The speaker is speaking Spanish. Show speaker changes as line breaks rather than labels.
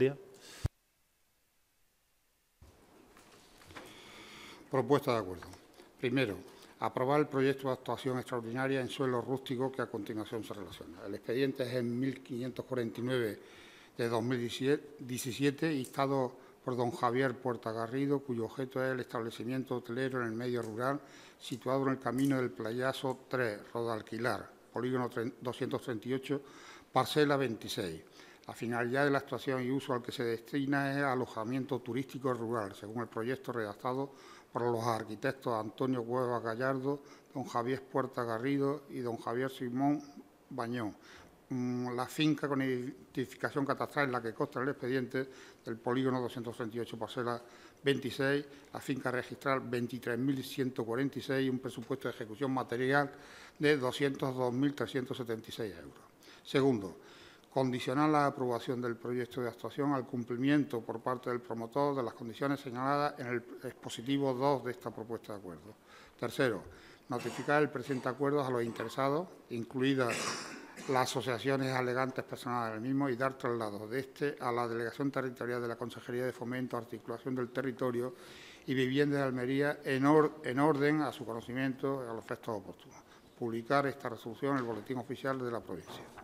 Propuesta de acuerdo. Primero, aprobar el proyecto de actuación extraordinaria en suelo rústico que a continuación se relaciona. El expediente es en 1549 de 2017, instado por don Javier Puerta Garrido, cuyo objeto es el establecimiento hotelero en el medio rural, situado en el camino del Playaso 3, Rodalquilar, polígono 238, parcela 26. La finalidad de la actuación y uso al que se destina es alojamiento turístico rural, según el proyecto redactado por los arquitectos Antonio Cuevas Gallardo, don Javier Puerta Garrido y don Javier Simón Bañón. La finca con identificación catastral en la que consta el expediente del polígono 238, parcela 26, la finca registral 23.146 y un presupuesto de ejecución material de 202.376 euros. Segundo, condicionar la aprobación del proyecto de actuación al cumplimiento por parte del promotor de las condiciones señaladas en el expositivo 2 de esta propuesta de acuerdo. Tercero, notificar el presente acuerdo a los interesados, incluidas las asociaciones alegantes personales del mismo, y dar traslado de este a la Delegación Territorial de la Consejería de Fomento, Articulación del Territorio y Vivienda de Almería en orden a su conocimiento a los efectos oportunos. Publicar esta resolución en el Boletín Oficial de la provincia.